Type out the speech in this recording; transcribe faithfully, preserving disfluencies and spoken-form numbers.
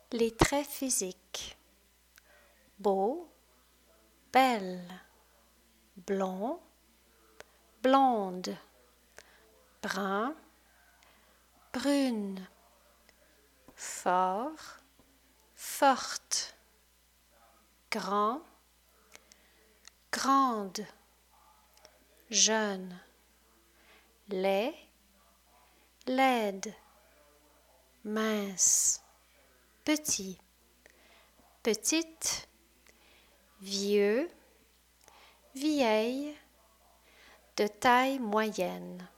Les traits physiques. Beau, belle, blond, blonde, brun, brune, fort, forte, grand, grande, jeune, laid, laide, mince, petit, petite, vieux, vieille, de taille moyenne.